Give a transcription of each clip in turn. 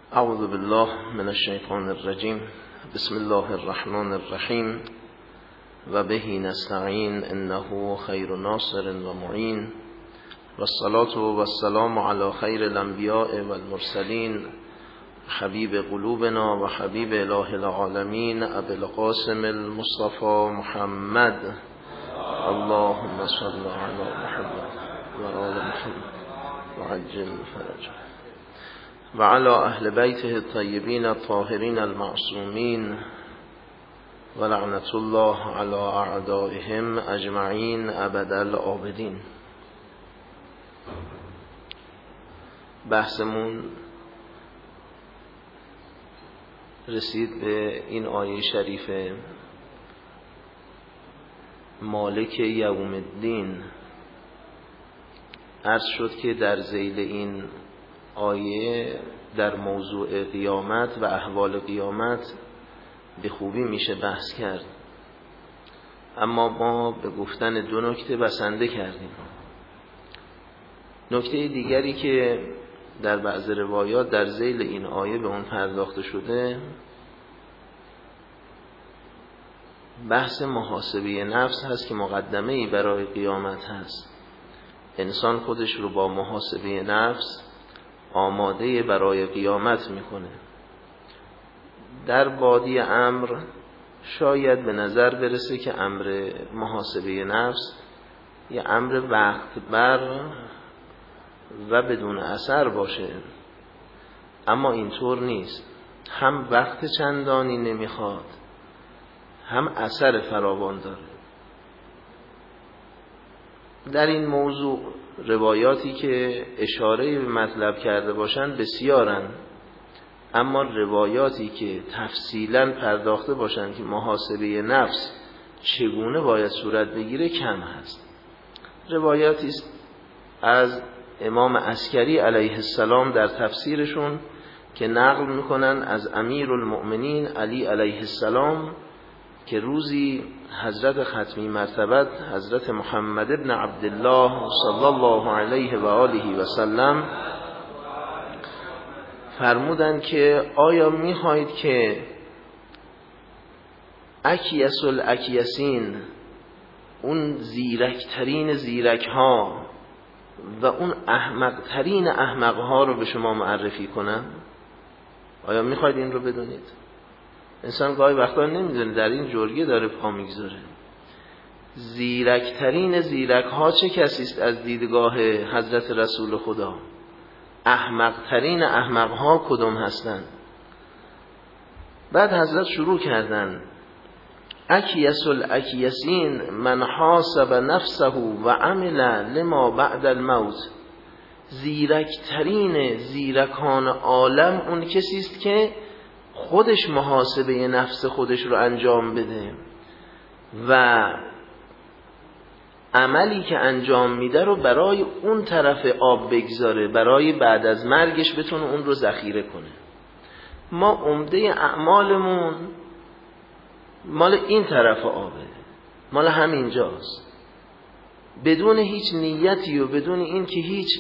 اعوذ بالله من الشیطان الرجیم. بسم الله الرحمن الرحیم و به نستعین انه خیر ناصر و معین و الصلاة و السلام علی خیر الانبیاء و المرسلین حبیب قلوبنا و حبیب اله العالمین ابی القاسم المصطفى محمد. اللهم صل علی محمد و آل محمد و عجل فرجه و علی اهل بیته الطیبین الطاهرین المعصومین و لعنت الله علی اعدائهم اجمعین ابد الآبدین. بحثمون رسید به این آیه شریفه مالک یوم الدین. عرض شد که در ذیل این آیه در موضوع قیامت و احوال قیامت به خوبی میشه بحث کرد، اما ما به گفتن دو نکته بسنده کردیم. نکته دیگری که در بعض روایات در ذیل این آیه به اون پرداخته شده بحث محاسبه نفس هست که مقدمه‌ای برای قیامت هست. انسان خودش رو با محاسبه نفس آماده برای قیامت میکنه. در بادی امر شاید به نظر برسه که امر محاسبه نفس یه امر وقت بر و بدون اثر باشه، اما اینطور نیست. هم وقت چندانی نمیخواد، هم اثر فراوان داره. در این موضوع روایاتی که اشاره به مطلب کرده باشند بسیارن، اما روایاتی که تفصیلا پرداخته باشند که محاسبه نفس چگونه باید صورت بگیره کم هست. روایاتی از امام عسکری علیه السلام در تفسیرشون که نقل میکنن از امیرالمؤمنین علی علیه السلام که روزی حضرت ختمی مرتبت حضرت محمد ابن عبدالله صلی الله علیه و آله و سلم فرمودند که آیا میخواهید که اکیس الاکیسین، اون زیرکترین زیرک ها و اون احمقترین احمق ها رو به شما معرفی کنم؟ آیا میخواید این رو بدونید؟ انسان گاهی وقتا نمیدونه در این جرگه داره پا میگذاره. زیرکترین زیرک ها چه کسی است از دیدگاه حضرت رسول خدا؟ احمقترین احمق ها کدوم هستند؟ بعد حضرت شروع کردن اکیس الاکیسین من حاسب نفسه و عمل لما بعد الموت. زیرکترین زیرکان عالم اون کسی است که خودش محاسبه نفس خودش رو انجام بده و عملی که انجام میده رو برای اون طرف آب بگذاره، برای بعد از مرگش بتونه اون رو ذخیره کنه. ما عمده اعمالمون مال این طرف آبه، مال همینجاست، بدون هیچ نیتی و بدون این که هیچ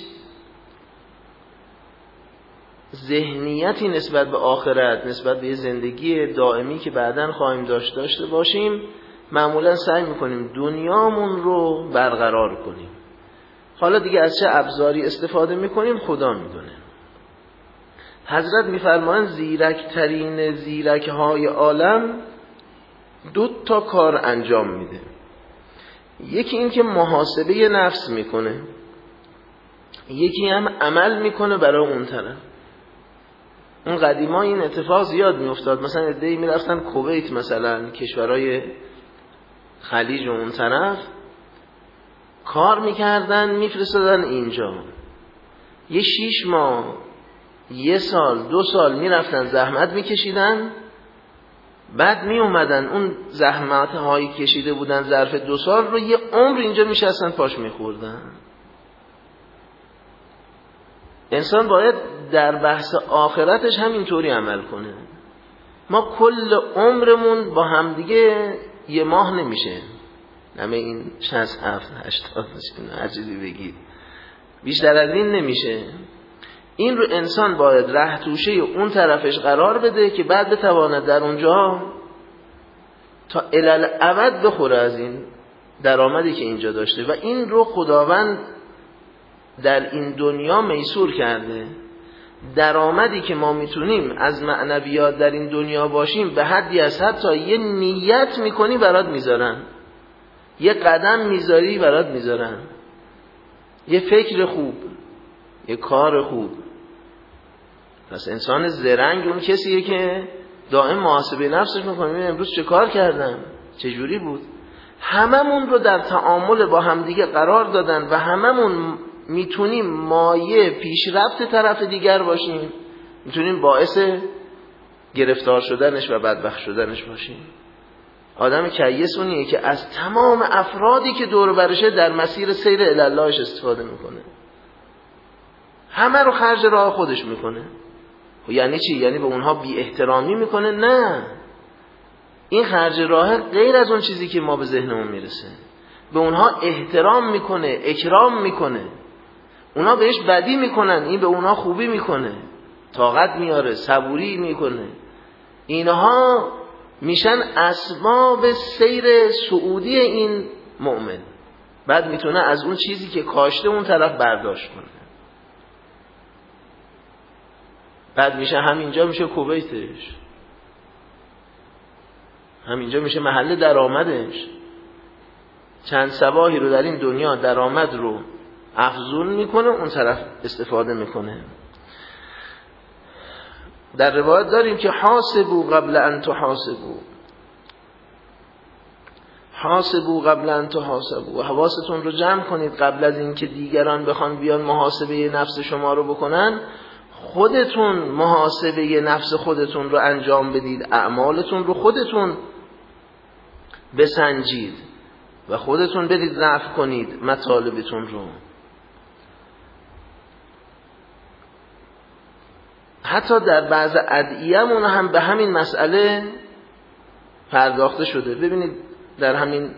ذهنیتی نسبت به آخرت، نسبت به زندگی دائمی که بعداً خواهیم داشته باشیم، معمولاً سعی میکنیم دنیامون رو برقرار کنیم. حالا دیگه از چه ابزاری استفاده میکنیم خدا میدونه. حضرت میفرمایند زیرکترین زیرکهای عالم 2 کار انجام میده. یکی این که محاسبه نفس میکنه، یکی هم عمل میکنه برای اون طرف. اون قدیما این اتفاق زیاد میافتاد. مثلا عده‌ای میرفتن کویت، مثلا کشورهای خلیج و اون طرف کار میکردن میفرستادن اینجا، یه 6 ماه 1 سال 2 سال میرفتن زحمت میکشیدن، بعد میومدن اون زحمت هایی کشیده بودن ظرف 2 سال رو یه عمر اینجا میشستن پاش میخوردن. انسان باید در بحث آخرتش همینطوری عمل کنه. ما کل عمرمون با همدیگه 1 ماه نمیشه، همه این 67 80 هر چیزی بگید، بیشتر از این نمیشه. این رو انسان باید ره توشه اون طرفش قرار بده که بعد بتواند در اونجا تا الالعبد بخوره از این درآمدی که اینجا داشته. و این رو خداوند در این دنیا میسور کرده. درآمدی که ما میتونیم از معنویات در این دنیا باشیم به حدی از حتی یه نیت میکنی برات میذارن، یه قدم میذاری برات میذارن، یه فکر خوب، یه کار خوب. پس انسان زرنگ اون کسیه که دائم محاسبه نفسش میکنه، امروز چه کار کردم، چه جوری بود. هممون رو در تعامل با همدیگه قرار دادن و هممون میتونیم مایه پیشرفت طرف دیگر باشیم، میتونیم باعث گرفتار شدنش و بدبخت شدنش باشیم. آدم کیس اونیه که از تمام افرادی که دور برشه در مسیر سیر الاللهش استفاده میکنه، همه رو خرج راه خودش میکنه. یعنی چی؟ یعنی به اونها بی احترامی میکنه؟ نه، این خرج راه غیر از اون چیزی که ما به ذهنمون میرسه. به اونها احترام میکنه، اکرام میکنه. اونها بهش بدی میکنن، این به اونها خوبی میکنه، طاقت میاره، صبوری میکنه. اینها میشن اسباب سیر سعودی این مؤمن. بعد میتونه از اون چیزی که کاشته اون طرف برداشت کنه. بعد میشه همینجا میشه کویتش، همینجا میشه محل درآمدش. چند صباحی رو در این دنیا درآمد رو افزون میکنه، اون طرف استفاده میکنه. در روایت داریم که حاسبوا قبل ان تحاسبوا، حاسبوا قبل ان تحاسبوا. حواستون رو جمع کنید قبل از اینکه دیگران بخوان بیان محاسبه نفس شما رو بکنن. خودتون محاسبه نفس خودتون رو انجام بدید، اعمالتون رو خودتون بسنجید و خودتون برید رفع کنید مطالبتون رو. حتی در بعض ادعیه‌مون هم به همین مسئله پرداخته شده. ببینید در همین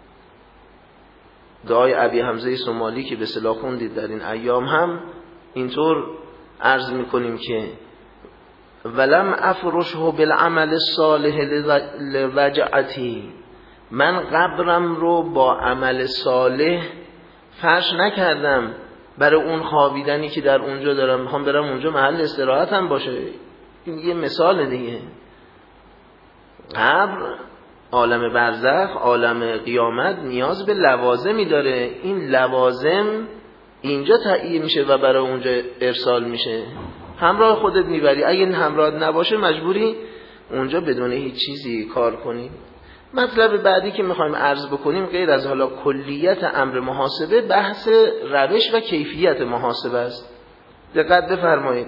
دعای ابی حمزه سومالی که به اصطلاح خوندید در این ایام هم اینطور عرض میکنیم که ولم افرشه بالعمل الصالح لوجعتی، من قبرم رو با عمل صالح فرش نکردم برای اون خوابیدنی که در اونجا دارم، میخوام برم اونجا محل استراحتم باشه. این یه مثال دیگه. قبر، عالم برزخ، عالم قیامت نیاز به لوازمی داره. این لوازم اینجا تهیه میشه و برای اونجا ارسال میشه. همراه خودت میبری، اگه این همراه نباشه مجبوری اونجا بدون هیچ چیزی کار کنی. مطلب بعدی که میخوایم عرض بکنیم غیر از حالا کلیت امر محاسبه، بحث روش و کیفیت محاسبه است. دقت بفرمایید.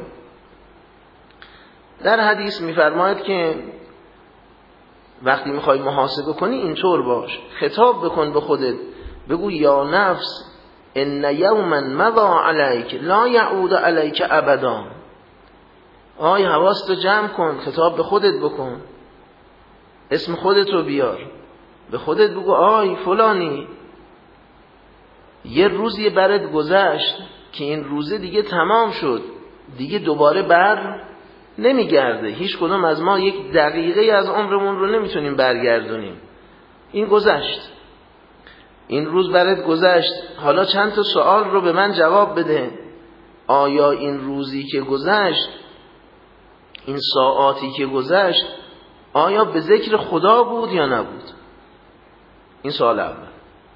در حدیث میفرماید که وقتی میخوای محاسبه کنی اینطور باش، خطاب بکن به خودت، بگو یا نفس ان یوما مضى علیک لا یعود علیک ابدا. آی حواستو جمع کن، خطاب به خودت بکن، اسم خودتو بیار، به خودت بگو آی فلانی یه روزی برات گذشت که این روزه دیگه تمام شد، دیگه دوباره بر نمیگرده. هیچ کدوم از ما یک دقیقه از عمرمون رو نمیتونیم برگردونیم. این گذشت، این روز برات گذشت. حالا چند تا سوال رو به من جواب بده. آیا این روزی که گذشت، این ساعاتی که گذشت، آیا به ذکر خدا بود یا نبود؟ این سوال اول.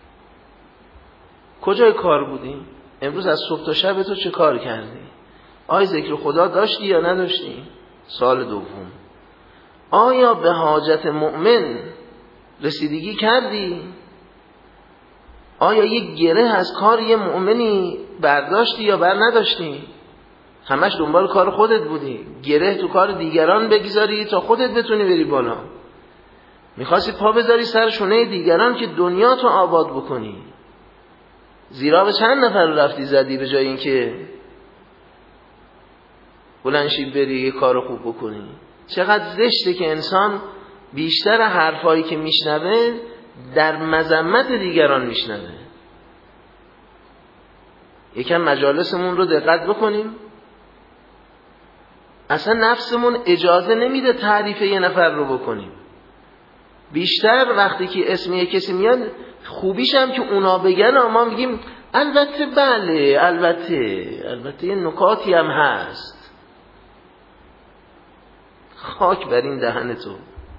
کجای کار بودی؟ امروز از صبح تا شب تو چه کار کردی؟ آیا ذکر خدا داشتی یا نداشتی؟ سوال دوم. آیا به حاجت مؤمن رسیدگی کردی؟ آیا یک گره از کار یه مؤمنی برداشتی یا بر نداشتی؟ همش دنبال کار خودت بودی، گره تو کار دیگران بگذاری تا خودت بتونی بری بالا. میخواستی پا بذاری سر شونه دیگران که دنیا تو آباد بکنی. زیرا به چند نفر رفتی زدی به جای اینکه بلنشی بری یه کار خوب بکنی. چقدر زشته که انسان بیشتر حرفایی که میشنوه در مذمت دیگران میشنوه. یکم مجالسمون رو دقت بکنیم. اصلا نفسمون اجازه نمیده تعریف یه نفر رو بکنیم. بیشتر وقتی که اسم یه کسی میاد خوبیش هم که اونا بگن ما میگیم البته بله، البته یه نکاتی هم هست. خاک بر این دهن تو.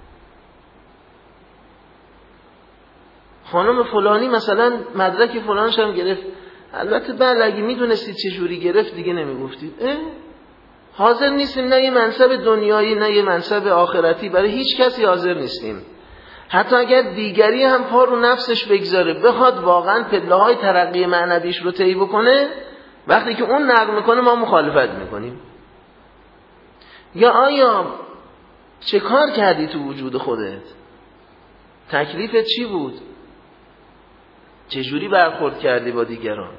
خانم فلانی مثلا مدرک فلانش هم گرفت، البته بله اگه میدونستید چه جوری گرفت دیگه نمیگفتید. حاضر نیستیم نه یه منصب دنیایی نه یه منصب آخرتی، برای هیچ کسی حاضر نیستیم. حتی اگر دیگری هم پا رو نفسش بگذاره بخواد واقعا پله‌های ترقی معنویش رو طی بکنه، وقتی که اون نقل میکنه ما مخالفت میکنیم. یا آیا چه کار کردی تو وجود خودت؟ تکلیفت چی بود؟ چجوری برخورد کردی با دیگران؟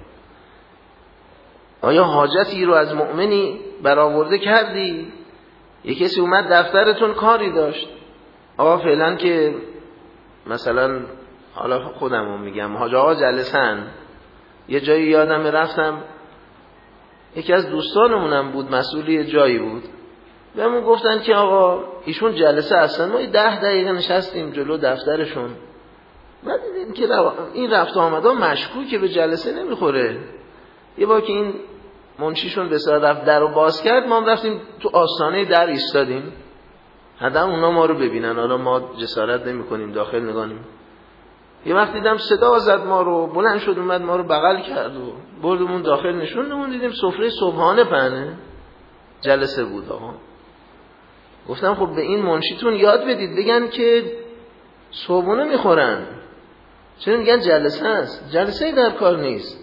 آیا حاجتی رو از مؤمنی برآورده کردی؟ یه کسی اومد دفترتون کاری داشت، آقا فعلا که مثلا حالا خودمو میگم حاج آقا جلسن، یه جایی یادم رفتم یکی از دوستانمونم بود مسئول یه جایی بود، بهمون گفتن که آقا ایشون جلسه هستن. ما 10 دقیقه نشستیم جلو دفترشون، بعد دیدیم که این رفت آمدا مشکوکه به جلسه نمیخوره. یه بار که این منشیشون به سر رفت در رو باز کرد، ما هم رفتیم تو آستانه در ایستادیم حداقل اونا ما رو ببینن، حالا ما جسارت نمی کنیم داخل نگانیم. یه وقت دیدم صدا زد ما رو، بلند شد اومد ما رو بغل کرد و بردمون داخل نشوندمون، دیدیم سفره صبحانه پهنه، جلسه بود. آقا گفتم خب به این منشیتون یاد بدید بگن که صبحونه میخورن، چرا میگن جلسه است؟ جلسه در کار نیست.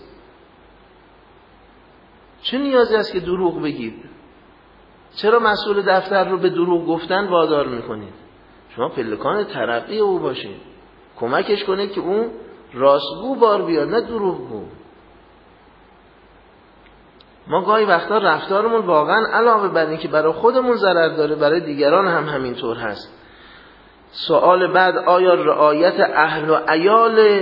چه نیازی است که دروغ بگید؟ چرا مسئول دفتر رو به دروغ گفتن وادار میکنید؟ شما پلکان ترقی او باشید، کمکش کنید که اون راستگو بار بیاد نه دروغگو. ما گاهی وقتا رفتارمون واقعا علاوه بر این که برای خودمون ضرر داره برای دیگران هم همینطور هست. سوال بعد، آیا رعایت اهل و عیال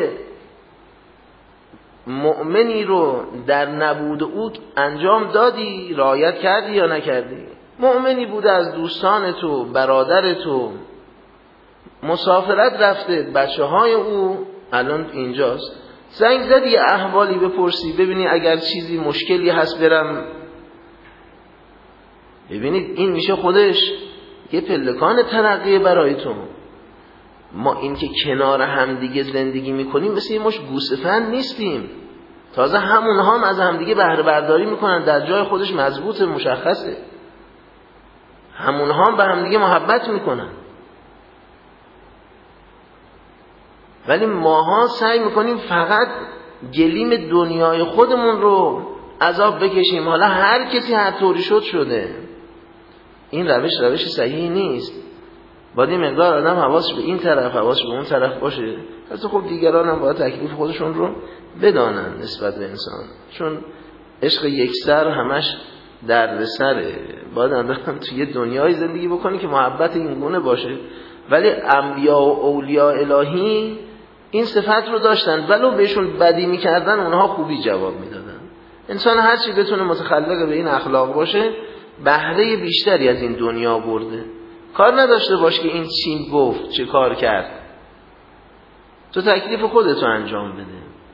مؤمنی رو در نبود او انجام دادی؟ رعایت کردی یا نکردی؟ مؤمنی بوده از دوستان تو، برادر تو، مسافرت رفته، بچه های او الان اینجاست، زنگ زدی یه احوالی بپرسی ببینی اگر چیزی مشکلی هست برم. ببینید این میشه خودش یه پلکان ترقیه برای تو. ما این که کنار هم دیگه زندگی میکنیم مثل یه مش گوسفند نیستیم، تازه همونها هم از همدیگه بهره برداری میکنن، در جای خودش مضبوط مشخصه، همونها هم به همدیگه محبت میکنن. ولی ماها سعی میکنیم فقط گلیم دنیای خودمون رو عذاب بکشیم، حالا هر کسی هر طوری شده. این روش صحیحی نیست. باید این مقدار آدم حواسش به این طرف حواسش به اون طرف باشه. حتی خب دیگران هم باید تکلیف خودشون رو بدانن نسبت به انسان، چون عشق یکسر همش دردسره. باید آدم توی دنیای زندگی بکنه که محبت این گونه باشه. ولی انبیا و اولیاء الهی این صفت رو داشتن، ولو بهشون بدی میکردن اونها خوبی جواب میدادن. انسان هرچی بتونه متخلق به این اخلاق باشه بهره بیشتری از این دنیا برده. کار نداشته باش که این چی گفت چه کار کرد، تو تکلیف خودتو انجام بده.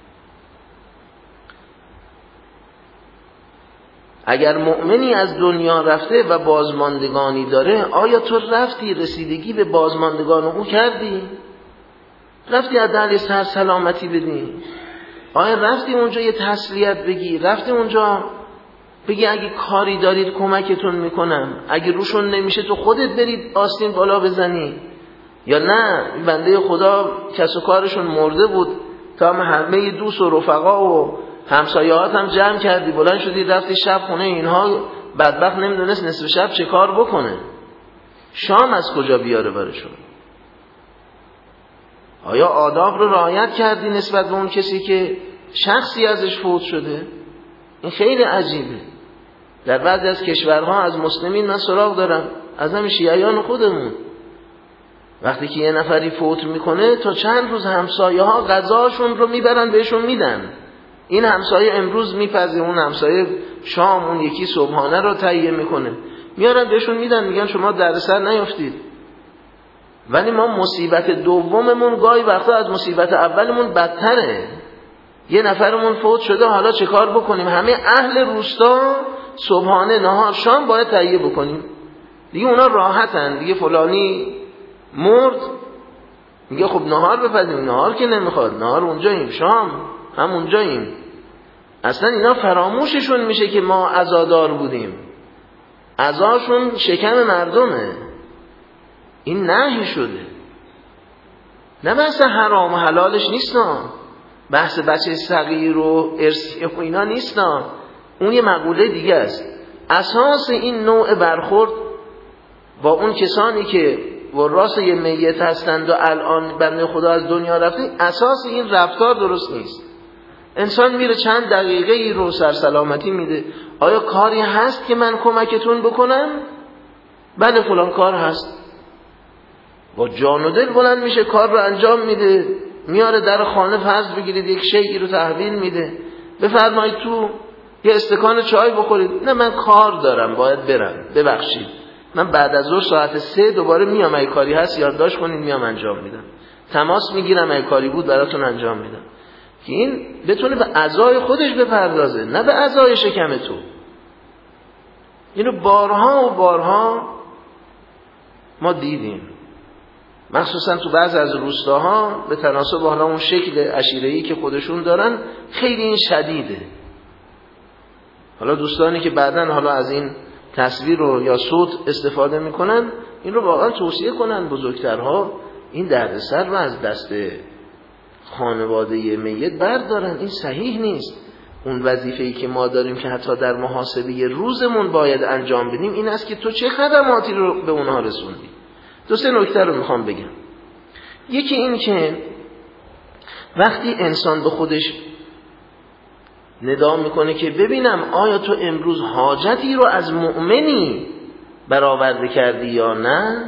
اگر مؤمنی از دنیا رفته و بازماندگانی داره، آیا تو رفتی رسیدگی به بازماندگان او کردی؟ رفتی حداقل سر سلامتی بدی؟ آیا رفتی اونجا یه تسلیت بگی؟ رفتی اونجا بگی اگه کاری دارید کمکتون میکنم، اگه روشون نمیشه تو خودت برید آستین بالا بزنی؟ یا نه بنده خدا کس و کارشون مرده بود، تا همه دوست و رفقا و همسایه‌هات هم جمع کردی، بلند شدی رفتی شب خونه اینها، بدبخت نمیدونست نصف شب چه کار بکنه، شام از کجا بیاره برشون؟ آیا آداب رو رعایت کردی نسبت به اون کسی که شخصی ازش فوت شده؟ این خیلی عجیبه. در بعضی از کشورها از مسلمین من سراغ دارم، از همین شیعیان خودمون، وقتی که یه نفری فوت میکنه تا چند روز همسایه ها غذاشون رو میبرن بهشون میدن. این همسایه امروز میپزه، اون همسایه شام، اون یکی صبحانه رو تهیه میکنه. میارن بهشون میدن، میگن شما دردسر نیافتید. ولی ما مصیبت دوممون گاهی وقتا از مصیبت اولمون بدتره. یه نفرمون فوت شده، حالا چه کار بکنیم؟ همه اهل روستا صبحانه نهار شام باید تهیه بکنیم. دیگه اونا راحتن، دیگه فلانی مرد، میگه خب نهار بپزیم. نهار که نمیخواد، نهار اونجاییم، شام هم اونجاییم. اصلا اینا فراموششون میشه که ما عزادار بودیم. عزاشون شکم مردمه. این نهی شده، نه بحث حرام و حلالش نیست، نه بحث بچه صغیر و ارثی و اینا نیست، نه اون یه مقوله دیگه است. اساس این نوع برخورد با اون کسانی که وراث یه میت هستند و الان بنده خدا از دنیا رفته، اساس این رفتار درست نیست. انسان میره چند دقیقه ای رو سرسلامتی میده. آیا کاری هست که من کمکتون بکنم؟ بله فلان کار هست. با جان و دل بلند میشه، کار رو انجام میده، میاره در خانه فرض بگیرید یک شیئی رو تحویل میده، بفرمایید تو یه استکان چای بخورید. نه من کار دارم باید برم، ببخشید من بعد از ظهر ساعت 3 دوباره میام، اگه کاری هست یادداشت کنید میام انجام میدم، تماس میگیرم اگه کاری بود براتون انجام میدم. که این بتونه به اعضای خودش بپردازه، نه به اعضای شکم تو. اینو بارها و بارها ما دیدیم، مخصوصا تو بعض از روستاها به تناسب حالا اون شکل عشیره‌ای که خودشون دارن خیلی این شدیده. حالا دوستانی که بعداً حالا از این تصویر رو یا صوت استفاده میکنن، این رو واقعا توصیه کنن بزرگترها این دردسر رو از دست خانواده میت بردارن. این صحیح نیست. اون وظیفه‌ای که ما داریم که حتی در محاسبه روزمون باید انجام بدیم این است که تو چه خدماتی رو به اونها رسوندی. دو سه نکته رو میخوام بگم. یکی این که وقتی انسان به خودش ندا میکنه که ببینم آیا تو امروز حاجتی رو از مؤمنی برآورده کردی یا نه،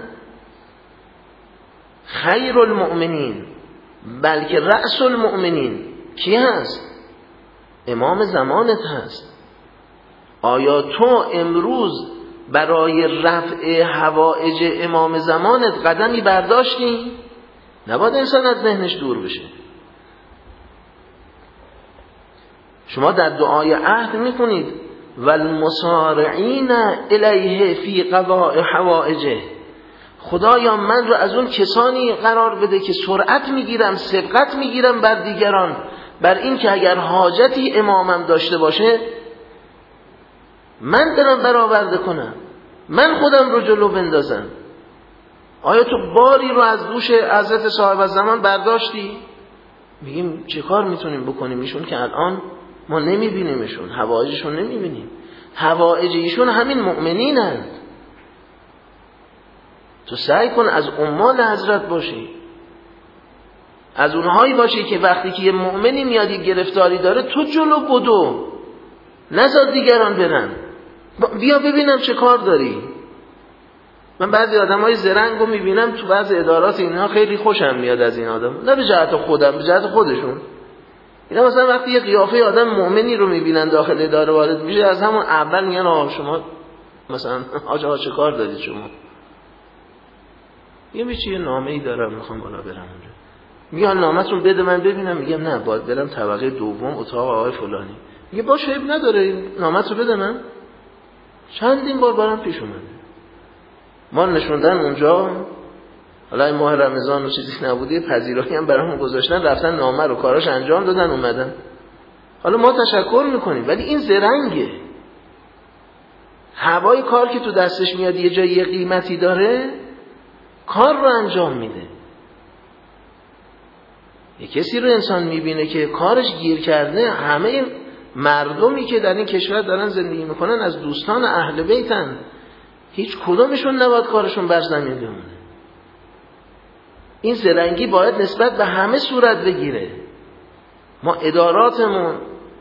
خیر المؤمنین بلکه رأس المؤمنین کی هست؟ امام زمانت هست. آیا تو امروز برای رفع حوائج امام زمانت قدمی برداشتی؟ نباید انسان از ذهنش دور بشه. شما در دعای عهد میکنید والمسارعین الیه فی قضاء حوائجه، خدایا من رو از اون کسانی قرار بده که سرعت میگیرم، سبقت میگیرم بر دیگران، بر این که اگر حاجتی امامم داشته باشه من برم برآورده کنم، من خودم رو جلو بندازم. آیا تو باری رو از دوش حضرت صاحب الزمان برداشتی؟ میگیم چه کار میتونیم بکنیم؟ ایشون که الان ما نمیبینیمشون، حوائجشون نمیبینیم. حوائج ایشون همین مؤمنینند. تو سعی کن از عمال حضرت باشی، از اونهایی باشی که وقتی که یه مؤمنی میاد یک گرفتاری داره تو جلو بدو، نذار دیگران برن، بیا ببینم چه کار داری. من بعضی آدمای زرنگ رو میبینم تو بعضی ادارات، اینها خیلی خوشم میاد از این آدم، نه به جهت خودم، به جهت خودشون. اینا مثلا وقتی یه قیافه آدم مؤمنی رو میبینن داخل اداره وارد میشه، از همون اول میگن آقا شما مثلا آقا چه کار دارید شما؟ یه نامه‌ای دارم میخوام بالا برم اونجا. میگن نامه‌تون بده من ببینم. میگم نه باید برم طبقه دوم اتاق آقای فلانی. میگه باشه عیب نداره نامه‌تو بده من. چندین بار برام پیش اومده. ما نشوندن اونجا، حالا این ماه رمضان و چیزی نبوده، پذیرایی هم برامون گذاشتن، رفتن نامه رو کاراش انجام دادن اومدن. حالا ما تشکر میکنیم، ولی این زرنگه. هوای کار که تو دستش میاد یه جایی یه قیمتی داره، کار رو انجام میده. یه کسی رو انسان میبینه که کارش گیر کرده، همه مردمی که در این کشور دارن زندگی میکنن از دوستان اهل بیتن، هیچ کدومشون نباید کارشون بر زمین بمونه. این زرنگی باید نسبت به همه صورت بگیره. ما اداراتمون،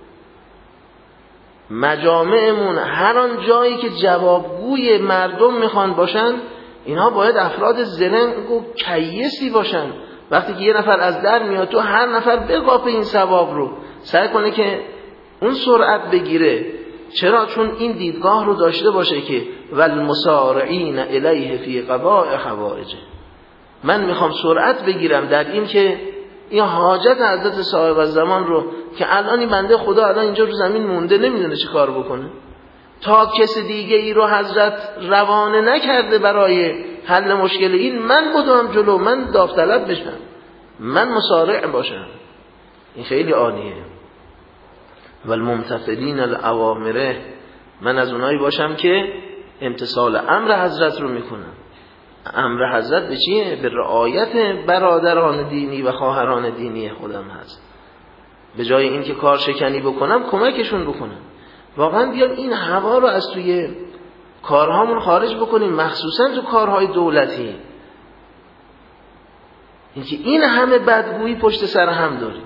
مجامعمون، هر آن جایی که جوابگوی مردم میخوان باشن، اینها باید افراد زرنگ و کیسی باشن. وقتی که یه نفر از در میاد تو هر نفر بقاپه این ثواب رو، سعی کنه که اون سرعت بگیره. چرا؟ چون این دیدگاه رو داشته باشه که و المسارعین الیه فی قضاء حوائجه. من میخوام سرعت بگیرم در این که این حاجت حضرت صاحب الزمان رو که الان این بنده خدا الان اینجا رو زمین مونده نمیدونه چه کار بکنه، تا کسی دیگه ای رو حضرت روانه نکرده برای حل مشکل این، من بدوم جلو، من داوطلب بشم، من مسارع باشم. این خیلی عالیه. و الممتثلین الاوامره، من از اونایی باشم که امتثال امر حضرت رو میکنم. امر حضرت به چیه؟ به رعایت برادران دینی و خواهران دینی خودم هست. به جای این که کار شکنی بکنم کمکشون بکنم. واقعا بیام این هوا رو از توی کارهامون خارج بکنیم، مخصوصا تو کارهای دولتی. اینکه این همه بدگویی پشت سر هم داریم.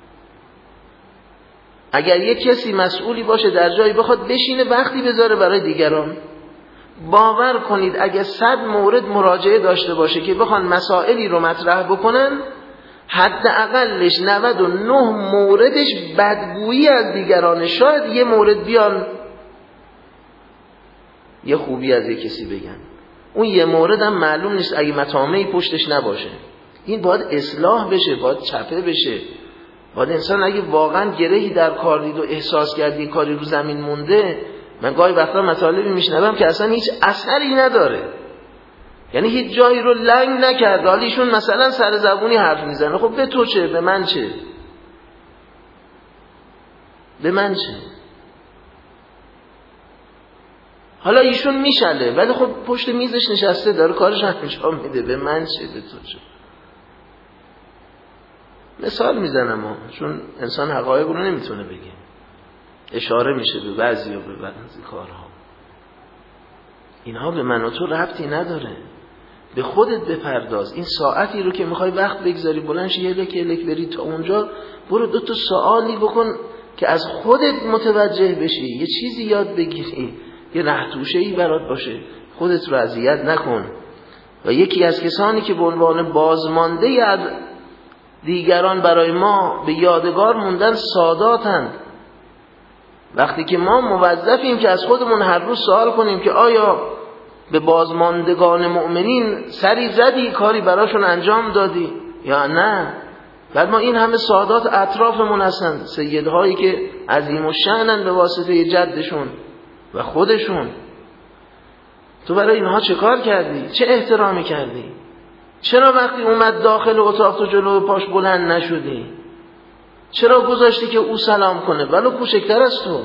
اگر یک کسی مسئولی باشه در جایی بخواد بشینه وقتی بذاره برای دیگران، باور کنید اگر 100 مورد مراجعه داشته باشه که بخوان مسائلی رو مطرح بکنن، حداقلش 99 موردش بدگویی از دیگران. شاید یه مورد بیان یه خوبی از یک کسی بگن، اون یه مورد هم معلوم نیست اگه مطامعی پشتش نباشه. این باید اصلاح بشه، باید چپه بشه. باید انسان اگه واقعا گرهی در کار دید و احساس کردی کاری رو زمین مونده، من گاهی وقتا مطالبی میشنوم که اصلا هیچ اثری نداره، یعنی هیچ جایی رو لنگ نکرده، حالا ایشون مثلا سر زبونی حرف میزنه، خب به تو چه؟ به من چه؟ به من چه؟ حالا ایشون میشله ولی خب پشت میزش نشسته داره کارش انجام میده، به من چه؟ به تو چه؟ مثال میزنم چون انسان حقایق رو نمیتونه بگه، اشاره میشه به بعضی و به بعضی کارها. اینها به من و تو ربطی نداره. به خودت بپرداز. این ساعتی رو که میخوای وقت بگذاری بلند شی یه لک بری تا اونجا، برو 2 تا سوالی بکن که از خودت متوجه بشی، یه چیزی یاد بگیری، یه رهتوشه‌ای برات باشه، خودت رو اذیت نکن. و یکی از کسانی که به عنوان بازمانده از دیگران برای ما به یادگار موندن ساداتند. وقتی که ما موظفیم که از خودمون هر روز سوال کنیم که آیا به بازماندگان مؤمنین سری زدی، کاری براشون انجام دادی یا نه؟ بعد ما این همه سادات اطرافمون هستن، سیدهایی که عظیم الشأنن به واسطه جدشون و خودشون. تو برای اینها چه کار کردی؟ چه احترامی کردی؟ چرا وقتی اومد داخل اتاق تو جلو پاش بلند نشدی؟ چرا گذاشتی که او سلام کنه ولو کوچکتر از تو؟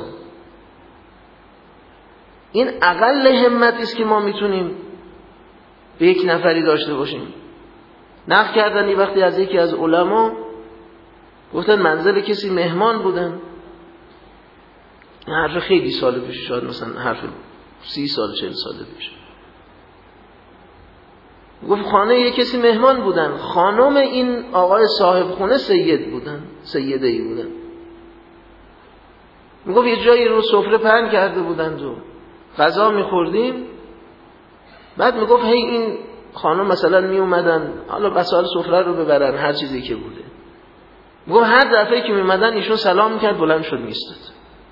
این اقل همتی است که ما میتونیم به یک نفری داشته باشیم. نقل کردن این وقتی از یکی از علما گفتن منزل کسی مهمان بودن، این حرف خیلی سال پیش، شاید مثلا حرف 30 سال 40 سال پیش. گفت خانه یک کسی مهمان بودن، خانم این آقای صاحب خونه سید بودن، سیده‌ای بودن. میگفت یه جایی رو سفره پهن کرده بودند و غذا میخوردیم، بعد میگفت هی این خانم مثلا میومدن حالا وسایل سفره رو ببرن، هر چیزی که بوده. میگفت هر دفعه که میومدن ایشون سلام میکرد بلند شد میستاد.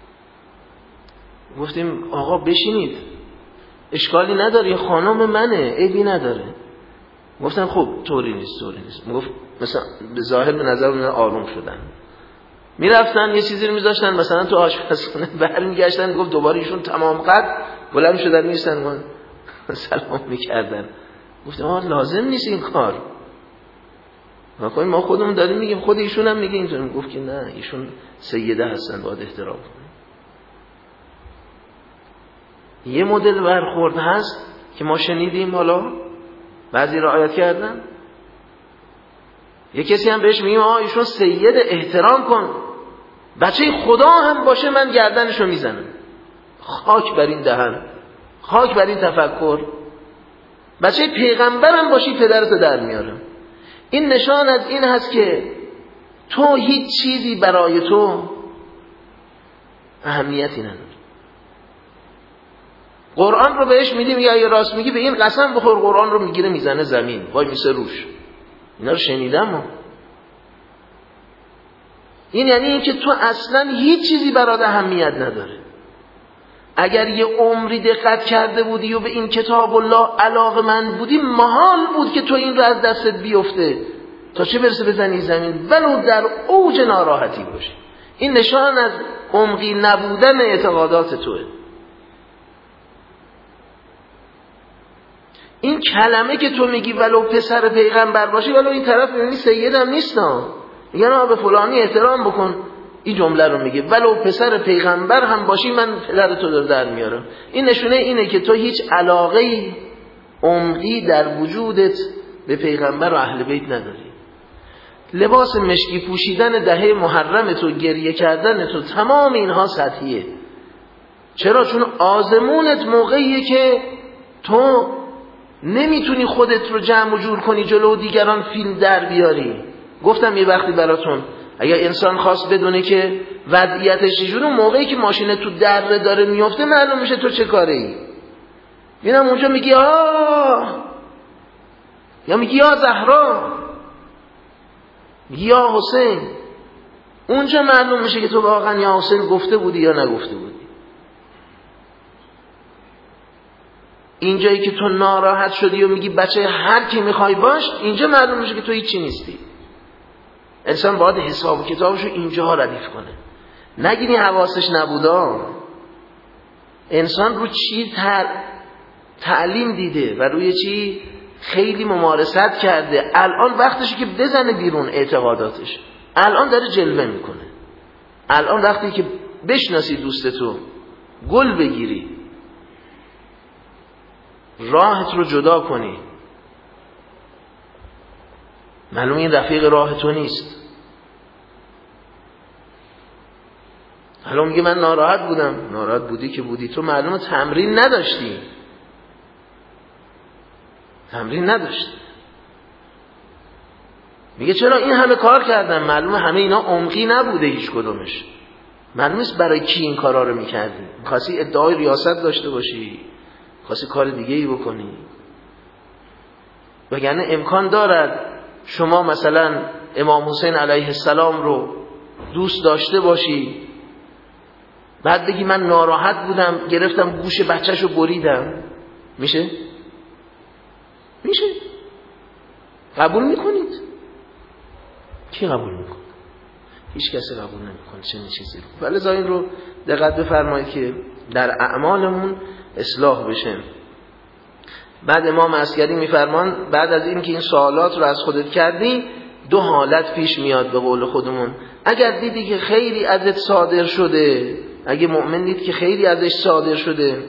گفتیم آقا بشینید، اشکالی نداره، خانم منه، عیبی نداره. گفتن خب طوری نیست. میگفت مثلا به ظاهر به نظر من آروم شدن، میرفتن یه چیزی رو میذاشتن مثلا تو آشپزخونه، برمیگشتن گفت دوباره ایشون تمام قد بلند شدن میرسن سلام میکردن. گفتم لازم نیست این کار، ما خودمون داریم میگیم، خود ایشون هم میگه اینطور. گفت که نه، ایشون سیده هستن باید احترام کنیم. یه مدل برخورد هست که ما شنیدیم، حالا بعضی رعایت کردن. یه کسی هم بهش میگیم ایشون سید، احترام کن، بچه خدا هم باشه من گردنشو میزنم. خاک بر این دهن، خاک بر این تفکر. بچه پیغمبرم باشی پدرتو در میارم. این نشان از این هست که تو هیچ چیزی برای تو اهمیتی نداره. قرآن رو بهش میدیم یا اگه راست میگی به این قسم بخور، قرآن رو میگیره میزنه زمین، وای میسه روش. اینا رو شنیدم. این یعنی این که تو اصلا هیچ چیزی برات اهمیت نداره. اگر یه عمری دقت کرده بودی و به این کتاب الله علاقه‌مند بودی، محال بود که تو این رو از دستت بیفته، تا چه برسه بزنی زمین ولو در اوج ناراحتی باشی. این نشان از عمقی نبودن اعتقادات توه. این کلمه که تو میگی ولو پسر پیغمبر باشی، ولو این طرف میبینی سیدم نیستن، میگن به فلانی احترام بکن، این جمله رو میگه ولو پسر پیغمبر هم باشی من پدر تو رو در میارم. این نشونه اینه که تو هیچ علاقه عمقی در وجودت به پیغمبر و اهل بیت نداری. لباس مشکی پوشیدن دهه محرم تو، گریه کردن تو، تمام اینها سطحیه. چرا؟ چون آزمونت موقعیه که تو نمیتونی خودت رو جمع و جور کنی جلو دیگران فیلم در بیاری. گفتم یه وقتی براتون اگر انسان خواست بدونه که وضعیتش چجوره، موقعی که ماشین تو دره داره میفته معلوم میشه تو چه کاره ای. میرم اونجا میگی آه، یا میگی یا زهرا، میگی یا حسین، اونجا معلوم میشه که تو واقعا یا حسین گفته بودی یا نگفته بودی. اینجایی که تو ناراحت شدی و میگی بچه هر کی میخوای باش، اینجا معلوم میشه که تو هیچی نیستی. انسان باید حساب و کتابشو اینجا ردیف کنه. نگیری حواسش نبودا. انسان رو چی تعلیم دیده و روی چی خیلی ممارست کرده، الان وقتشه که بزنه بیرون اعتقاداتش. الان داره جلوه میکنه. الان وقتی که بشناسی دوستتو، گل بگیری، راهت رو جدا کنی، معلوم این رفیق راه تو نیست. حالا میگه من ناراحت بودم. ناراحت بودی که بودی، تو معلومه تمرین نداشتی. میگه چرا این همه کار کردم؟ معلومه همه اینا عمقی نبوده هیچ کدومش. معلومه است برای کی این کارا رو میکردی. می‌خواستی ادعای ریاست داشته باشی، می‌خواستی کار دیگه ای بکنی. وگرنه امکان دارد شما مثلا امام حسین علیه السلام رو دوست داشته باشی، بعد بگی من ناراحت بودم گرفتم گوش بچه‌شو بریدم. میشه؟ قبول میکنید؟ کی قبول میکنه؟ هیچ کسی قبول نمیکنه چنین چیزی رو. ولی این رو دقت بفرمایید که در اعمالمون اصلاح بشه. بعد امام عسکری میفرمان بعد از این که این سوالات رو از خودت کردی، دو حالت پیش میاد به قول خودمون. اگر دیدی که خیلی ازت صادر شده، اگه مؤمن دید که خیلی ازش صادر شده،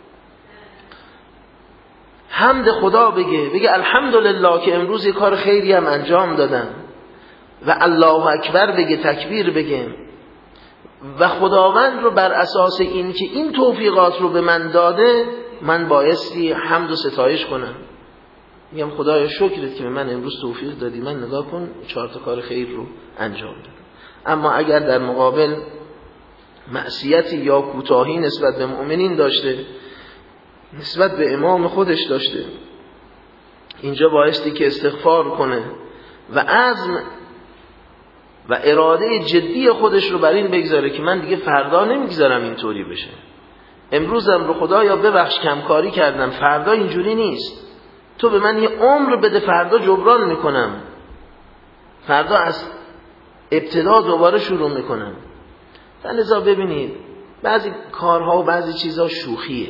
حمد خدا بگه الحمدلله که امروز یه کار خیری هم انجام دادم، و الله اکبر بگه، تکبیر بگه، و خداوند رو بر اساس این که این توفیقات رو به من داده من بایستی حمد و ستایش کنم. میگم خدایا شکرت که به من امروز توفیق دادی، من نگاه کن 4 تا کار خیر رو انجام دادم. اما اگر در مقابل معصیتی یا کوتاهی نسبت به مؤمنین داشته، نسبت به امام خودش داشته، اینجا بایستی که استغفار کنه و عزم و اراده جدی خودش رو بر این بگذاره که من دیگه فردا نمیگذارم اینطوری بشه. امروزم رو خدایا ببخش کمکاری کردم، فردا اینجوری نیست. تو به من یه عمر بده، فردا جبران میکنم، فردا از ابتدا دوباره شروع میکنم. لذا ببینید بعضی کارها و بعضی چیزها شوخیه،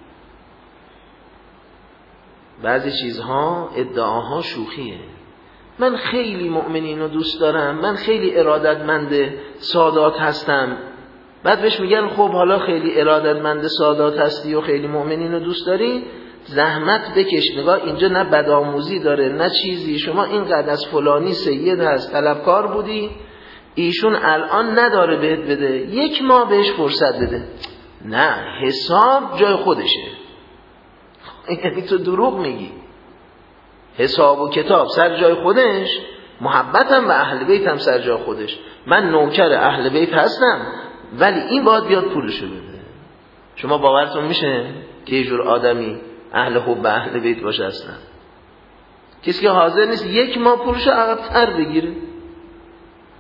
بعضی چیزها ادعاها شوخیه. من خیلی مؤمنین رو دوست دارم، من خیلی ارادتمند سادات هستم، بعد بهش میگن خب حالا خیلی ارادتمند سادات هستی و خیلی مؤمنین رو دوست داری، زحمت بکش. نگاه اینجا نه بدآموزی داره نه چیزی. شما اینقدر از فلانی سید هست طلبکار بودی، ایشون الان نداره بهت بده، 1 ماه بهش فرصت بده. نه، حساب جای خودشه. یعنی تو دروغ میگی. حساب و کتاب سر جای خودش، محبتم به اهل بیت هم سر جای خودش. من نوکر اهل بیت هستم، ولی این باید بیاد پولشو بده. شما باورتون میشه که یه جور آدمی اهل حب اهل بیت باشه؟ اصلا کسی که حاضر نیست 1 ماه پولشو عقب‌تر بگیره.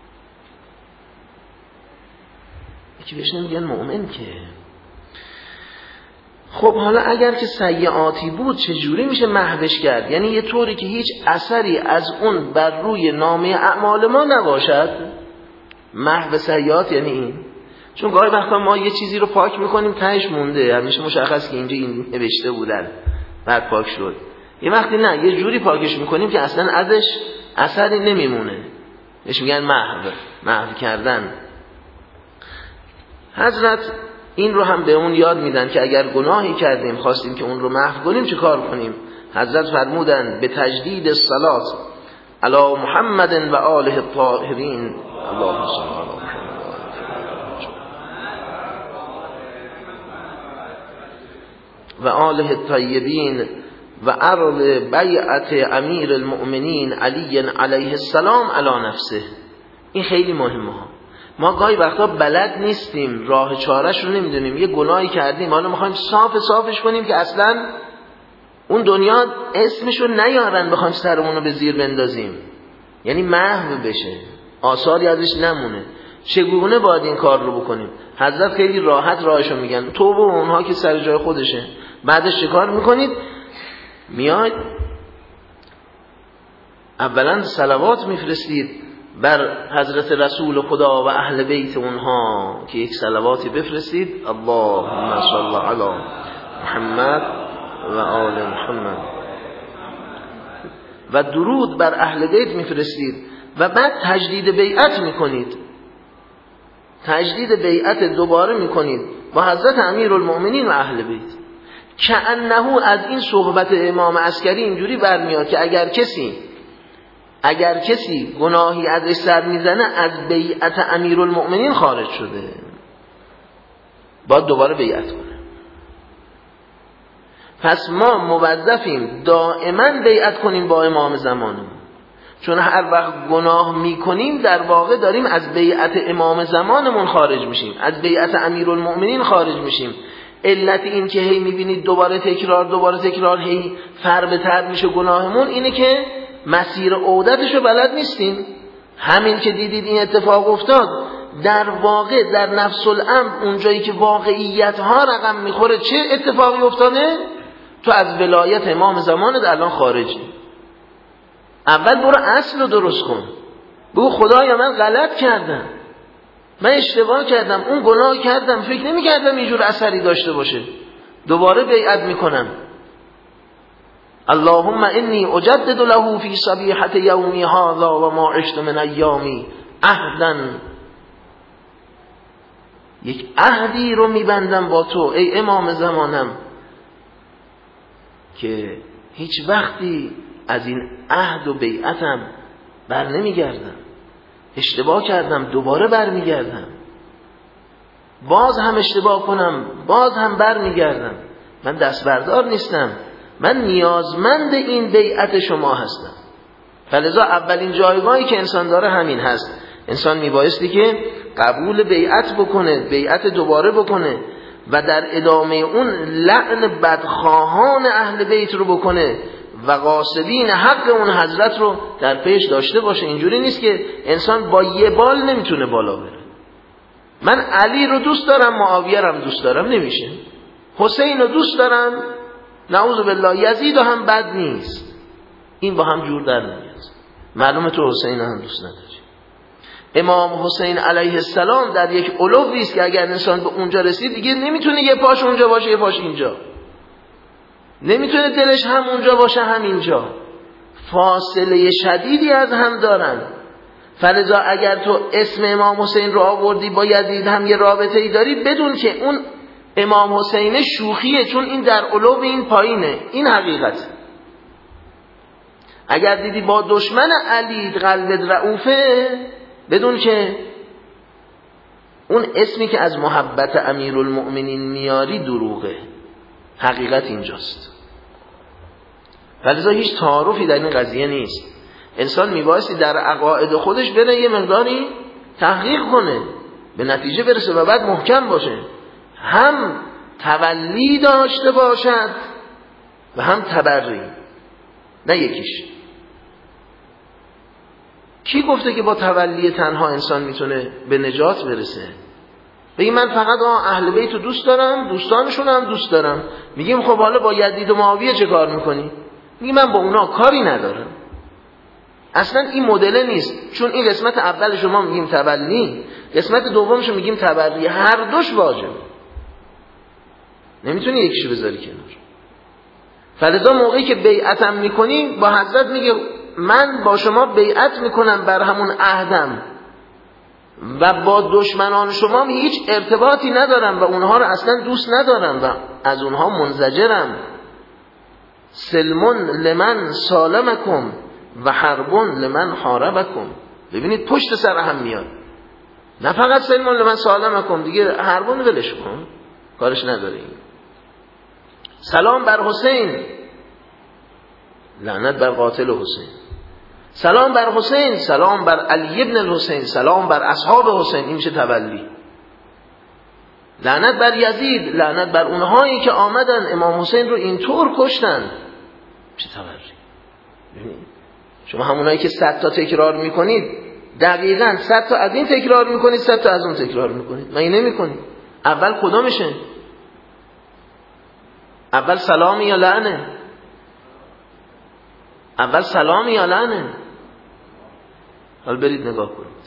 یکی بهش نمیگن مؤمن که. خب حالا اگر که سیئاتی بود چجوری میشه محوش کرد؟ یعنی یه طوری که هیچ اثری از اون بر روی نامه اعمال ما نباشد. محو سیئات یعنی این. چون گاهی وقتا ما یه چیزی رو پاک میکنیم تهش مونده، همیشه مشخص که اینجا این نوشته بودن بعد پاک شد. یه وقتی نه، یه جوری پاکش میکنیم که اصلا ازش اثری نمیمونه، بهش میگن محو کردن. حضرت این رو هم به اون یاد میدن که اگر گناهی کردیم خواستیم که اون رو محو کنیم چه کار کنیم. حضرت فرمودن به تجدید الصلاة علی محمد و آله الطاهرین، اللهم صل علی محمد و آله الطیبین و عرض بیعت امیر المؤمنین علی علیه السلام علی نفسه. این خیلی مهمه. ما گاهی وقتا بلد نیستیم، راه چارش رو نمیدونیم، یه گناهی کردیم حالا میخوایم صافش کنیم که اصلا اون دنیا اسمشو نیارن، بخوایم سرمون رو به زیر بندازیم، یعنی محو بشه، آثاری ازش نمونه. چگونه باید این کار رو بکنیم؟ حضرت خیلی راحت راهشو میگن. توبه اونها که سر جای خودشه. بعدش چه کار میکنید؟ میاد اولا صلوات میفرستید بر حضرت رسول خدا و اهل بیت اونها که یک صلواتی بفرستید، اللهم صل علی محمد و آل محمد، و درود بر اهل بیت میفرستید و بعد تجدید بیعت میکنید. تجدید بیعت دوباره میکنید با حضرت امیر المؤمنین و اهل بیت. که انه از این صحبت امام عسکری اینجوری برمیاد که اگر کسی گناهی ازش سر میزنه از بیعت امیر المؤمنین خارج شده، باید دوباره بیعت کنه. پس ما موظفیم دائما بیعت کنیم با امام زمانمون، چون هر وقت گناه میکنیم در واقع داریم از بیعت امام زمانمون خارج میشیم، از بیعت امیر المؤمنین خارج میشیم. علت این که هی میبینید دوباره تکرار هی فربتر میشه گناهمون اینه که مسیر عودتشو بلد نیستیم. همین که دیدید این اتفاق افتاد، در واقع در نفس الامر اونجایی که واقعیت ها رقم میخوره چه اتفاقی افتاده؟ تو از ولایت امام زمانت الان خارجی. اول برو اصل رو درست کن، بگو خدایا من غلط کردم، من اشتباه کردم، اون گناه کردم، فکر نمی کردم اینجور اثری داشته باشه، دوباره بیعت میکنم. اللهم انی اجدد له فی صبیحة یومی هذا و ما عشت من ایامی عهدا. یک عهدی رو میبندم با تو ای امام زمانم که هیچ وقتی از این عهد و بیعتم بر نمیگردم. اشتباه کردم دوباره بر میگردم، باز هم اشتباه کنم باز هم بر میگردم. من دستبردار نیستم، من نیازمند این بیعت شما هستم. فلذا اولین جایگاهی که انسان داره همین هست. انسان میبایستی که قبول بیعت بکنه، بیعت دوباره بکنه و در ادامه اون لعن بدخواهان اهل بیت رو بکنه و غاصبین حق اون حضرت رو در پیش داشته باشه. اینجوری نیست که انسان با یه بال نمیتونه بالا بره. من علی رو دوست دارم، معاویه رو دوست دارم، نمیشه. حسین رو دوست دارم، نعوذ بالله، یزید هم بد نیست، این با هم جور در نمیاد. معلومه تو حسین هم دوست نداری. امام حسین علیه السلام در یک علوی است که اگر انسان به اونجا رسید دیگه نمیتونه یه پاش اونجا باشه یه پاش اینجا، نمیتونه دلش هم اونجا باشه هم اینجا، فاصله شدیدی از هم دارن. فلذا اگر تو اسم امام حسین رو آوردی با یزید هم یه رابطه ای داری، بدون که اون امام حسین شوخیه، چون این در علو این پایینه، این حقیقت. اگر دیدی با دشمن علی قلبت رؤوفه، بدون که اون اسمی که از محبت امیرالمؤمنین میاری دروغه، حقیقت اینجاست. فلذا هیچ تعارفی در این قضیه نیست. انسان میبایستی در عقاید خودش بره یه مقداری تحقیق کنه، به نتیجه برسه و بعد محکم باشه، هم تولی داشته باشد و هم تبری، نه یکیش. کی گفته که با تولی تنها انسان میتونه به نجات برسه؟ بگی من فقط اهل بیت رو دوست دارم، دوستانشون هم دوست دارم. میگیم خب حالا با یزید و معاویه چه کار میکنی؟ میگی من با اونا کاری ندارم. اصلا این مدل نیست، چون این قسمت اولش ما میگیم تبلی، قسمت دومش میگیم تبری، هر دوش واجب. نمیتونی یکیشو بذاری کنار. فلذا موقعی که بیعتم میکنی با حضرت میگه من با شما بیعت میکنم بر همون عهدم و با دشمنان شما هیچ ارتباطی ندارم و اونها رو اصلا دوست ندارم و از اونها منزجرم. سلمون لمن سالمکم و حربون لمن حاربکم. ببینید پشت سر هم میاد، نه فقط سلمون لمن سالمکم، دیگه حربون ولش کن، کارش نداریم. سلام بر حسین، لعنت بر قاتل حسین. سلام بر حسین، سلام بر علی ابن الحسین، سلام بر اصحاب حسین. این میشه تولی. لعنت بر یزید، لعنت بر اونهایی که آمدن امام حسین رو اینطور کشتن. میشه تولی. شما همونایی که 100 تا تکرار میکنید دقیقاً 100 تا از این تکرار میکنید، 100 تا از اون تکرار میکنید. مگه نمیکنید؟ اول کدومشه؟ اول سلامی یا لعنه؟ اول سلامی یا لعنه؟ حالا برید نگاه کنید.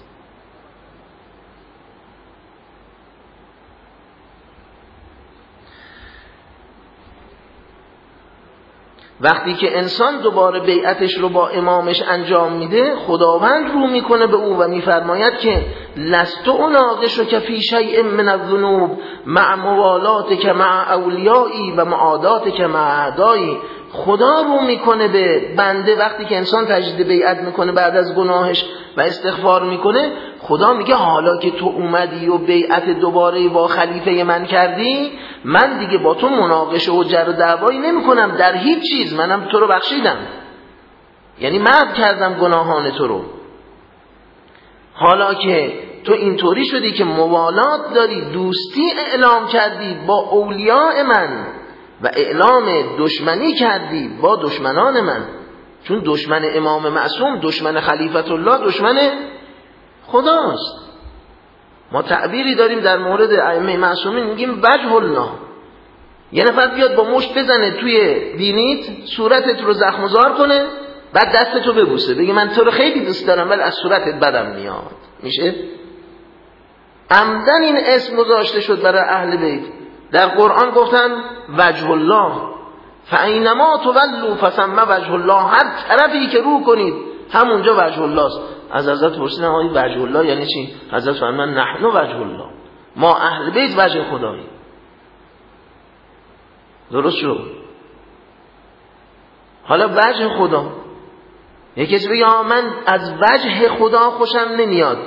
وقتی که انسان دوباره بیعتش رو با امامش انجام میده، خداوند رو میکنه به او و میفرماید که لست اناقشک فی شیء من الذنوب مع موالاتک مع اولیایی و معاداتک مع اعدایی. خدا رو میکنه به بنده وقتی که انسان تجدید بیعت میکنه بعد از گناهش و استغفار میکنه. خدا میگه حالا که تو اومدی و بیعت دوباره با خلیفه من کردی، من دیگه با تو مناقشه و جر و دعوایی نمیکنم در هیچ چیز. منم تو رو بخشیدم، یعنی محو کردم گناهان تو رو. حالا که تو اینطوری شدی که موالات داری، دوستی اعلام کردی با اولیاء من و اعلام دشمنی کردی با دشمنان من، چون دشمن امام معصوم، دشمن خلیفت الله، دشمن خداست. ما تعبیری داریم در مورد ائمه معصومین، میگیم وجه الله. یه نفر بیاد با مشت بزنه توی دینیت، صورتت رو زخم‌وزار کنه، بعد دستتو ببوسه، بگه من تو رو خیلی دوست دارم ولی از صورتت بدم میاد. میشه؟ عمدن این اسم گذاشته شد برای اهل بیت. در قرآن گفتن وجه الله، فاینما تولوا فثم وجه الله. هر طرفی که رو کنید همونجا وجه الله است. از حضرت پرسیدن آقای وجه الله یعنی چی؟ حضرت فرمودن نحن وجه الله، ما اهل بیت وجه خداییم. درست شد؟ حالا وجه خدا، یکی کسی بگه من از وجه خدا خوشم نمیاد.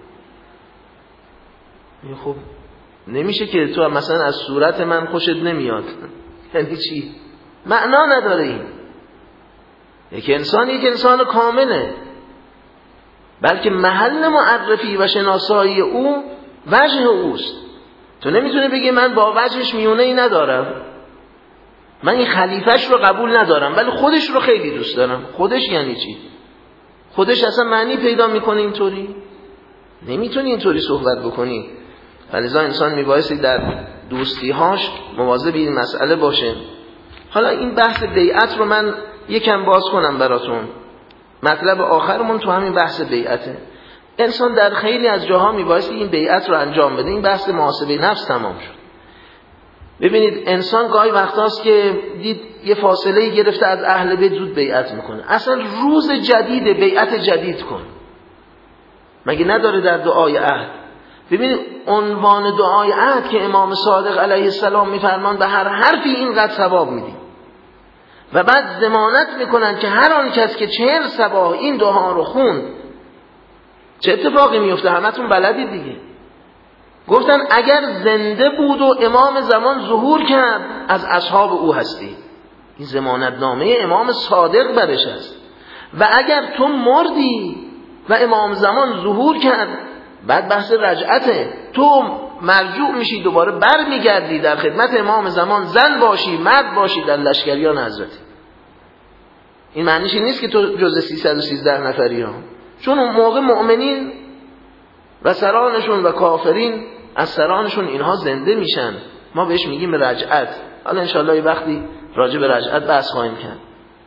خب نمیشه که تو مثلا از صورت من خوشت نمیاد. یعنی چی؟ معنا نداره این. یک انسان کامله، بلکه محل معرفی و شناسایی او وجه اوست. تو نمیتونه بگی من با وجهش میونه ای ندارم، من این خلیفهش رو قبول ندارم ولی خودش رو خیلی دوست دارم. خودش یعنی چی؟ خودش اصلا معنی پیدا میکنه اینطوری؟ نمیتونی اینطوری صحبت بکنی. فلذا انسان میبایستی در دوستیهاش مواظب این مسئله باشه. حالا این بحث بیعت رو من یکم باز کنم براتون. مطلب آخرمون تو همین بحث بیعته. انسان در خیلی از جاها میبایستی این بیعت رو انجام بده. این بحث محاسبه نفس تمام شد. ببینید انسان گاهی وقتاست که دید یه فاصله گرفته از اهل بیت، زود بیعت میکنه. اصلا روز جدید بیعت جدید کن. مگه نداره در دعای عهد؟ ببینید عنوان دعای عهد که امام صادق علیه السلام میفرمان به هر حرفی اینقدر ثواب میدیم و بعد ضمانت میکنن که هر آن کس که 40 صباح این دعا رو خوند چه اتفاقی میفته. همتون بلدید دیگه. گفتن اگر زنده بود و امام زمان ظهور کرد از اصحاب او هستی. این ضمانت نامه امام صادق برش است. و اگر تو مردی و امام زمان ظهور کرد، بعد بحث رجعته، تو مرجوع میشی دوباره بر میگردی در خدمت امام زمان، زن باشی مرد باشی در لشکریان حضرت. این معنیش این نیست که تو جز 313 نفری ها، چون اون موقع مؤمنین و سرانشون و کافرین از سرانشون اینها زنده میشن. ما بهش میگیم رجعت. حالا انشاءالله یه وقتی راجع به رجعت بحث خواهیم کرد.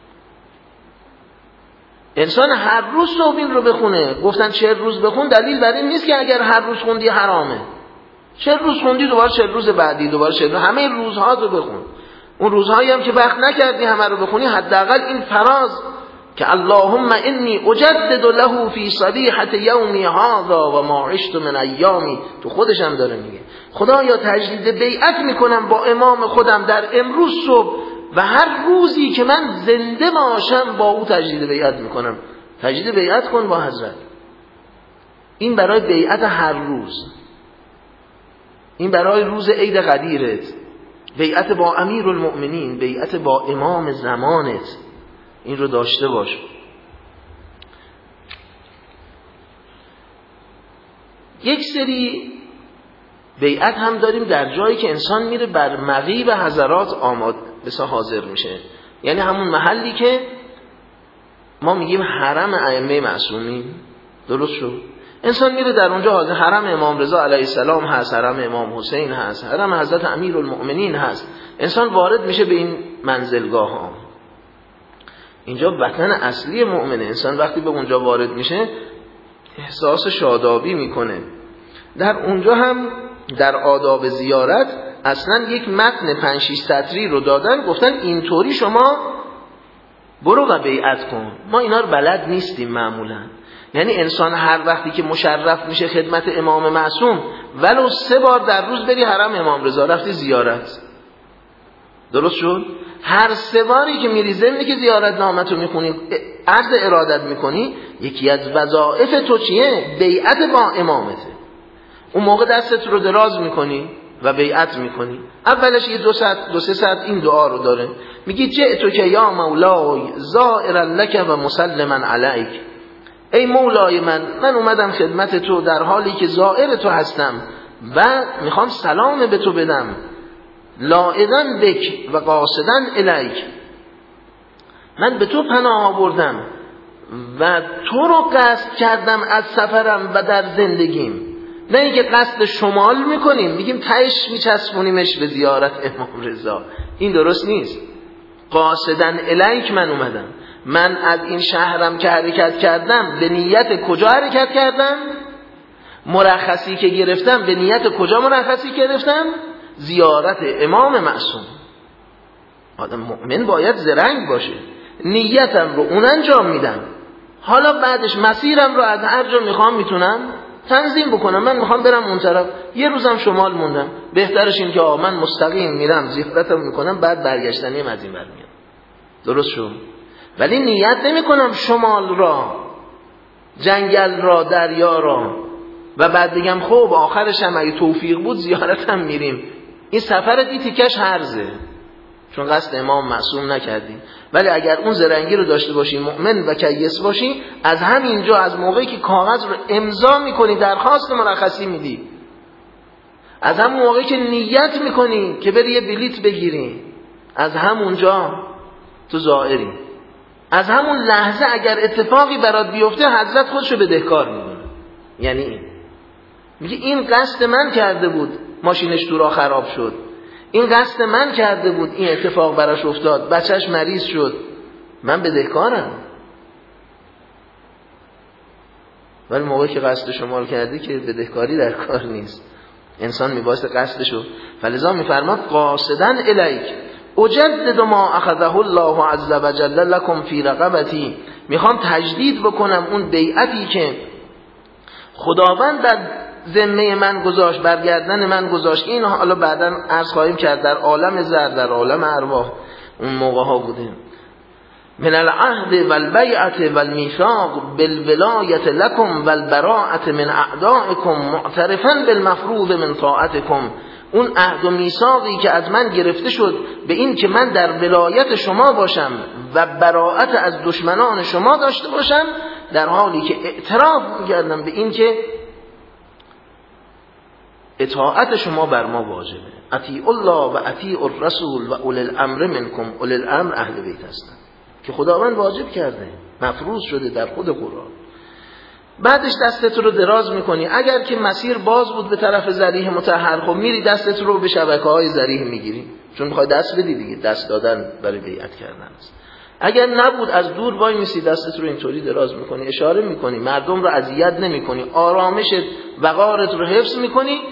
انسان هر روز صبح این رو بخونه، گفتن 40 روز بخون، دلیل بر این نیست که اگر هر روز خوندی حرامه. 40 روز خوندی دوباره 40 روز بعدی دوباره 40 روز، همه روزها رو بخون. اون روزهایی هم که وقت نکردی همه رو بخونی، حداقل این فراز که اللهم انی اجدد له فی صبیحة یومی هذا و ما عشت من ایامی، تو خودش هم داره میگه خدایا تجدید بیعت میکنم با امام خودم در امروز صبح و هر روزی که من زنده باشم با او تجدید بیعت میکنم. تجدید بیعت کن با حضرت. این برای بیعت هر روز، این برای روز عید قدیرت، بیعت با امیرالمؤمنین، بیعت با امام زمانت، این رو داشته باش. یک سری بیعت هم داریم در جایی که انسان میره بر مغیب حضرات آماد بسا حاضر میشه، یعنی همون محلی که ما میگیم حرم ائمه معصومین. درست شد؟ انسان میره در اونجا حاضر، حرم امام رضا علیه السلام هست، حرم امام حسین هست، حرم حضرت امیرالمؤمنین هست. انسان وارد میشه به این منزلگاه ها. اینجا وطن اصلی مؤمنه. انسان وقتی به اونجا وارد میشه احساس شادابی میکنه. در اونجا هم در آداب زیارت اصلا یک متن 5-6 سطری رو دادن، گفتن اینطوری شما برو و بیعت کن. ما اینا رو بلد نیستیم معمولا. یعنی انسان هر وقتی که مشرف میشه خدمت امام معصوم، ولو 3 بار در روز بری حرم امام رضا، رفتی زیارت. درست شد؟ هر 3 باری که میری ضمن که زیارت نامتو میخونی، عرض ارادت میکنی، یکی از وظایف تو چیه؟ بیعت با امامته. اون موقع دستت رو دراز میکنی و بیعت میکنی. اولش یه 2-3 ساعت این دعا رو داره، میگی جئتو که یا مولای زائرا لک و مسلما علیک. ای مولای من اومدم خدمت تو در حالی که زائر تو هستم و میخوام سلام به تو بدم، لائقاً بک و قاصداً الیک. من به تو پناه آوردم و تو رو قصد کردم از سفرم و در زندگیم. نه اینکه قصد شمال میکنیم میگیم تهش میچسبونیمش به زیارت امام رضا. این درست نیست. قاصداً الیک من اومدم. من از این شهرم که حرکت کردم به نیت کجا حرکت کردم؟ مرخصی که گرفتم به نیت کجا مرخصی گرفتم؟ زیارت امام معصوم. آدم مؤمن باید زرنگ باشه. نیتم رو اون انجام میدم، حالا بعدش مسیرم رو از هر جا میخوام میتونم تنظیم بکنم. من میخوام برم اون طرف، یه روزم شمال موندم، بهترش این که من مستقیم میرم زیارتم میکنم، بعد برگشتنیم از این برمیام. درست شد؟ ولی نیت نمی کنم شمال را، جنگل را، دریا را، و بعد بگم خب آخرش هم اگه توفیق بود زیارتم میریم. این سفرت این تیکش هرزه، چون قصد امام معصوم نکردی. ولی اگر اون زرنگی رو داشته باشی، مؤمن و کیس باشی، از همینجا، از موقعی که کاغذ رو امضا میکنی درخواست مرخصی میدی، از همون موقعی که نیت میکنی که بری یه بلیت بگیری، از همونجا تو زائری. از همون لحظه اگر اتفاقی برات بیفته حضرت خودشو بدهکار میدونه. یعنی این میگه این قصد من کرده بود ماشینش تو راه خراب شد، این قصد من کرده بود این اتفاق براش افتاد، بچهش مریض شد، من بدهکارم. ولی موقعی که قصد شمال کردی که بدهکاری در کار نیست، انسان میبایست قصدشو. فلذا میفرماد قاصدن الیک اجدد ما اخذه الله عز وجل لکم فی رقبتی. میخوام تجدید بکنم اون بیعتی که خداوند در ذمه من گذاشت، بر گردن من گذاشت. این حالا بعدا عرض خواهیم کرد در عالم زر، در عالم ارواح اون موقع ها بودیم. من العهد والبیعت والمیثاق بالولایت لکم والبراءت من اعدائکم معترفا بالمفروض من طاعتکم. اون عهد و میثاقی که از من گرفته شد به این که من در ولایت شما باشم و براءت از دشمنان شما داشته باشم، در حالی که اعتراف می‌کردم به این که اطاعت شما بر ما واجبه. اطیعوا الله و اطیعوا الرسول و اولی الامر منکم. اولی الامر اهل بیت هستند که خداوند واجب کرده، مفروض شده در خود قرآن. بعدش دستت رو دراز میکنی. اگر که مسیر باز بود به طرف ذریح مطهر، خب میری دستت رو به شبکه‌های ذریح میگیری، چون میخوای دست بدی دیگه، دست دادن برای بیعت کردن است. اگر نبود از دور وای میسی، دستت رو اینطوری دراز میکنی، اشاره میکنی، مردم رو اذیت نمیکنی، آرامشت وقارت رو حفظ میکنی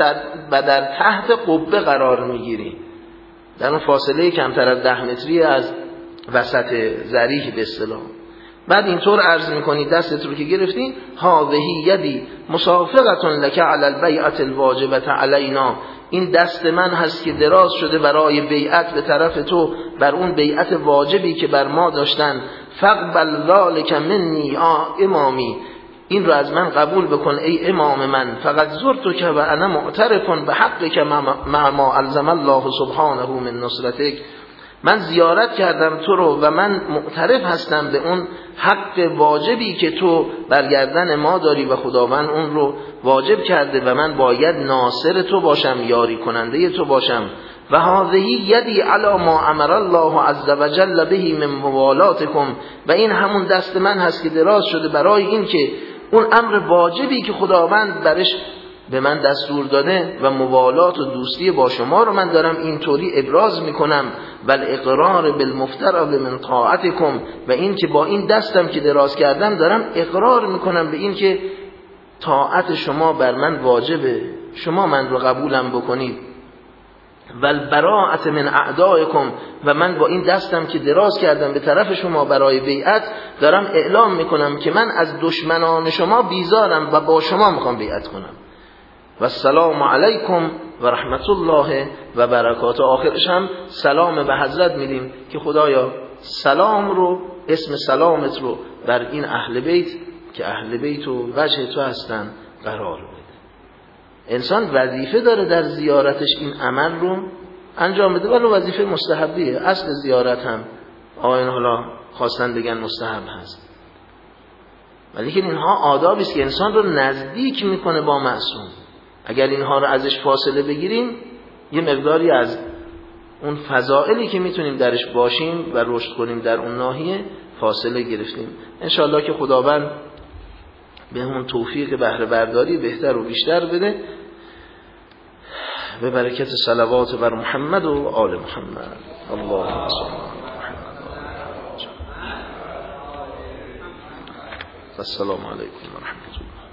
و در تحت قبه قرار میگیری، در اون فاصله کمتر از 10 متری از وسط ذریح به اصطلاح. بعد اینطور عرض میکنی دستت رو که گرفتی، هاذهی یدی مصافقه لک علی البیعه الواجبه علینا، این دست من هست که دراز شده برای بیعت به طرف تو، بر اون بیعت واجبی که بر ما داشتن. فقبل ذلک منی امامی، این رو از من قبول بکن ای امام من. فقط زرتک و انا معترف بحقک مع ما الزم الله سبحانه من نصرتک، من زیارت کردم تو رو و من معترف هستم به اون حق واجبی که تو برگردن ما داری و خداوند اون رو واجب کرده و من باید ناصر تو باشم، یاری کننده تو باشم. و هذهی یدی علی ما امر الله عز وجل به من موالاتکم، و این همون دست من هست که دراز شده برای این که اون امر واجبی که خداوند برش به من دستور داده و موالات و دوستی با شما رو من دارم اینطوری ابراز میکنم. و الاقرار بالمفترض من طاعتکم، و این که با این دستم که دراز کردم دارم اقرار میکنم به این که طاعت شما بر من واجبه، شما من رو قبولم بکنید. و البراءت من اعدائکم، و من با این دستم که دراز کردم به طرف شما برای بیعت دارم اعلام میکنم که من از دشمنان شما بیزارم و با شما میخوام بیعت کنم. و السلام علیکم و رحمت الله و برکاته. آخرش هم سلام به حضرت میدیم که خدایا سلام رو، اسم سلامت رو بر این اهل بیت که اهل بیت و وجه تو هستن قرار بده. انسان وظیفه داره در زیارتش این عمل رو انجام بده، ولی وظیفه مستحبیه. اصل زیارت هم آقایان حالا خواستن بگن مستحب هست، ولی که اینها آدابی است که انسان رو نزدیک میکنه با معصوم. اگر اینها رو ازش فاصله بگیریم، یه مقداری از اون فضائلی که میتونیم درش باشیم و رشد کنیم در اون ناحیه فاصله گرفتیم. انشاءالله که خداوند به همون توفیق بهره برداری بهتر و بیشتر بده، به برکت صلوات بر محمد و آل محمد. اللهم صل و السلام علیکم و رحمت الله.